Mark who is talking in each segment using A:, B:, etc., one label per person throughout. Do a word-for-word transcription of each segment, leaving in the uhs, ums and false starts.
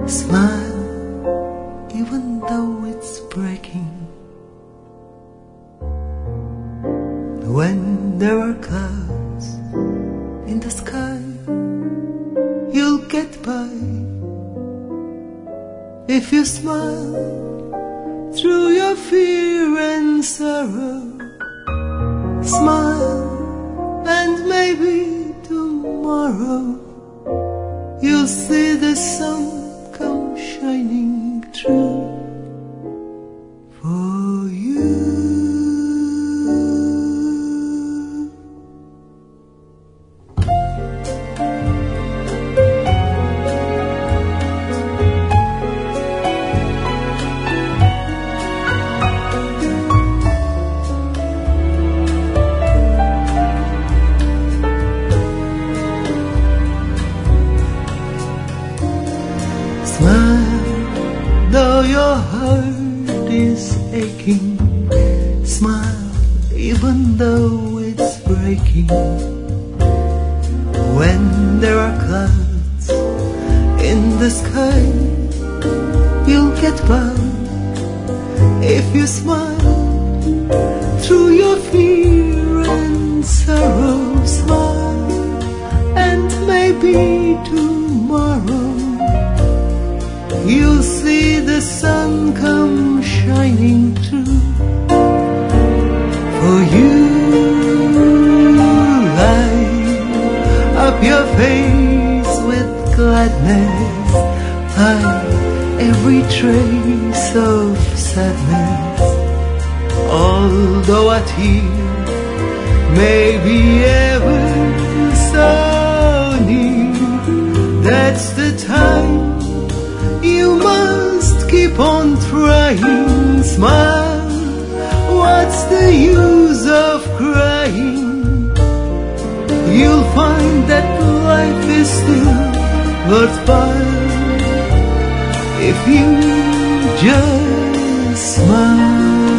A: Smile even though it's breaking. When there are clouds in the sky, you'll get by. If you smile through your fear and sorrow, smile and maybe tomorrow you'll see the sun come shining through for you. Smile, though your heart is aching. Smile, even though it's breaking. When there are clouds in the sky, you'll get by. If you smile through your fear and sorrow, smile, and maybe tomorrow you'll see the sun come shining through for you. Light up your face with gladness, hide every trace of sadness. Although a tear may be ever so near, that's the time you must keep on trying. Smile, what's the use of crying? You'll find that life is still worthwhile if you just smile.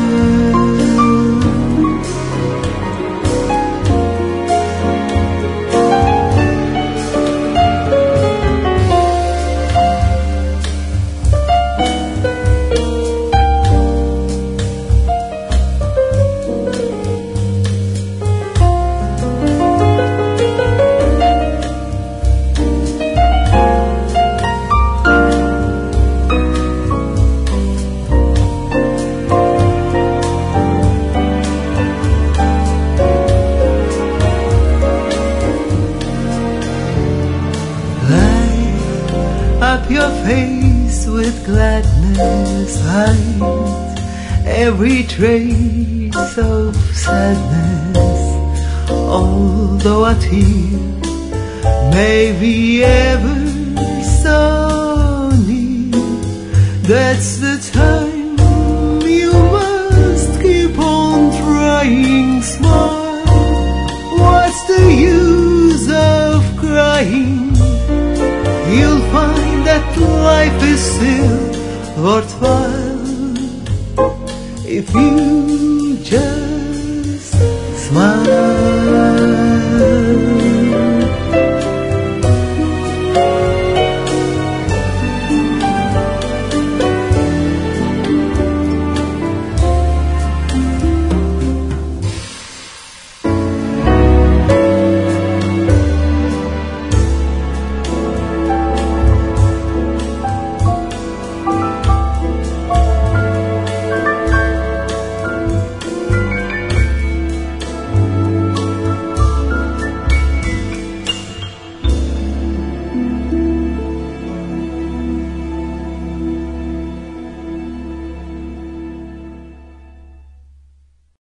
A: Up your face with gladness, hide every trace of sadness. Although a tear may be ever so near, that's the time you must keep on trying. Smile, what's the use of crying? You'll find that life is still worthwhile if you just smile.